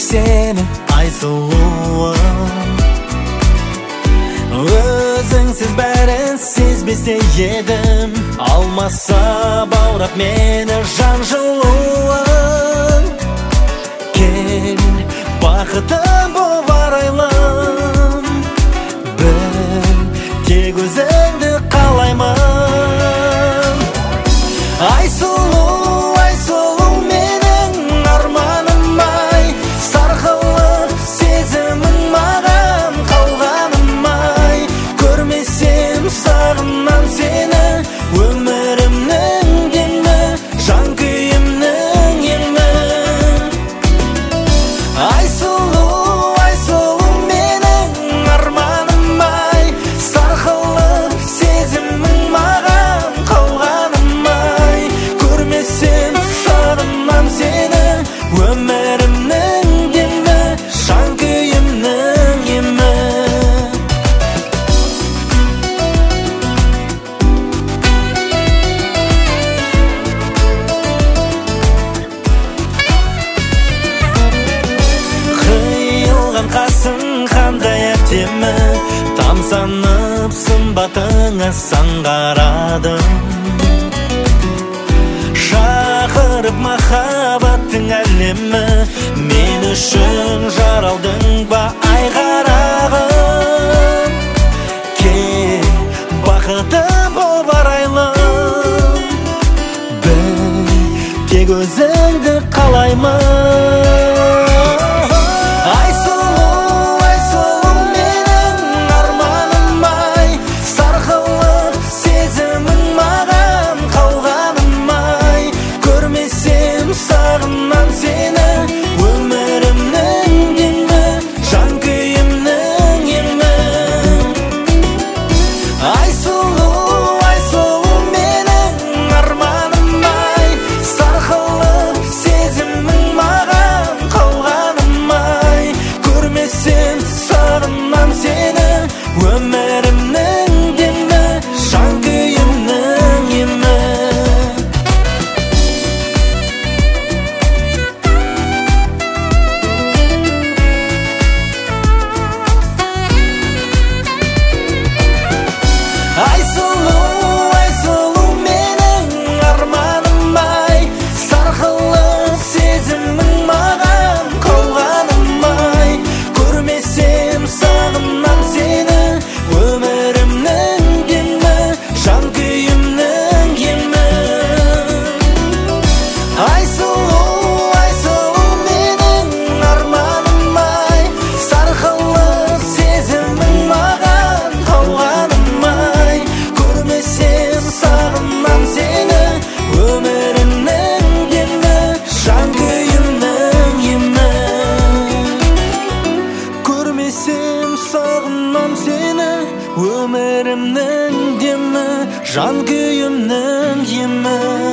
seni Aysuğum. Özüңсіз бәрін сезбесе едім, алмаса баурап мені жан жылуың. Кел, бақытым боп арайлым, біл, тек өзіңді қалаймын. Айсұлу, айсұлу менің арманым-ай, сарқылып сезімің маған қалғаным-ай. Көрмесем сағынам сені, өмірімнің демі, жан күйімнің емі. Айсұлу, айсұлу менің арманым-ай, сарқылып сезімің маған қалғаным-ай. Көрмесем сағынам сені, өмірімнің демі, жан күйімнің емі. Қиылған қасың қандай әдемі, тамсанып сымбатыңа саңғарадым. Шақырып махаббаттың әлемі, мен үшін жаралдың ба ай қарағым. Кел, бақытым боп арайлым, біл, тек өзіңді қалаймын. Айсұлу, айсұлу менің арманым-ай, сарқылып сезімің маған қалғаным-ай. Көрмесем сағынам сені, өмірімнің демі, жан күйімнің емі. Айсұлу, айсұлу менің арманым-ай, сарқылып сезімің маған қалғаным-ай. Көрмесем сағынам сені, өмірімнің демі, жан күйімнің емі. Айсұлу, айсұлу менің арманым-ай, сарқылып сезімің маған қалғаным-ай. Көрмесем сағынам сені, өмірімнің демі, жан күйімнің емі. Айсұлу, айсұлу менің арманым-ай, сарқылып сезімің маған қалғаным-ай. Көрмесем сағынам сені, өмірімнің демі, жан күйімнің емі. Көрмесем сағынам сені, өмірімнің демі, жан күйімнің емі.